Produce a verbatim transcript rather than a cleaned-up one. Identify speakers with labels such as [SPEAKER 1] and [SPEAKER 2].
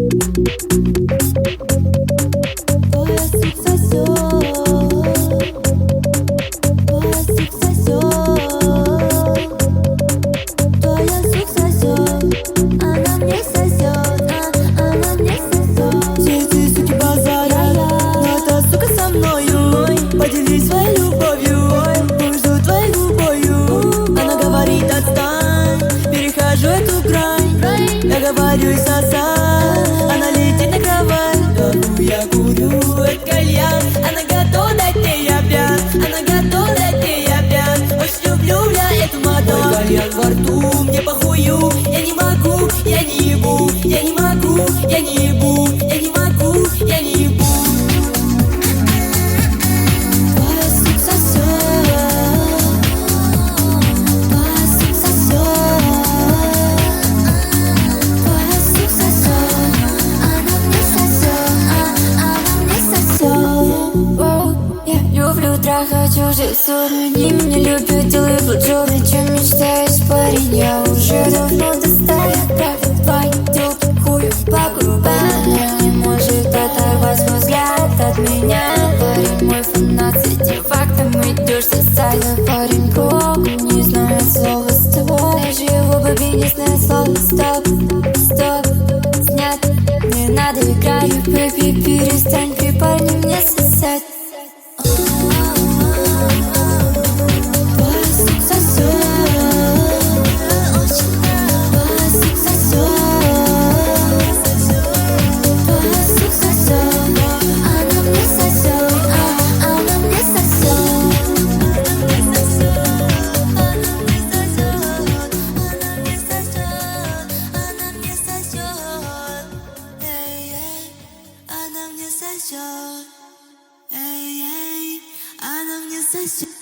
[SPEAKER 1] Поделись своей любовью, пользу твоей губою. Она говорит: отстань, перехожу эту грань. Я говорю: и сосай. Она летит на кровать. Кому я курю этот кальян. Она готова дать мне, я пьян. Она готова дать мне, я пьян. Очень люблю я эту мадам. Мой кальян во рту, мне похую. Я не могу, я не ебу. Я не могу, я не ебу. Я не могу, я не ебу.
[SPEAKER 2] Трахать чужие ссоры, они меня любят, делают блоджобы. Чем мечтаешь, парень, я уже давно достала. Правит пойдет хуй по губам. Не может оторвать мой взгляд от меня. Парень мой фанат, с этим фактом идешь социально. Парень кругу не знает слова с тобой. Даже его бабе не знает слова стоп, стоп, снят. Не надо играть, бэби, перестань при парне мне сосать.
[SPEAKER 1] Эй, эй, она мне сосет.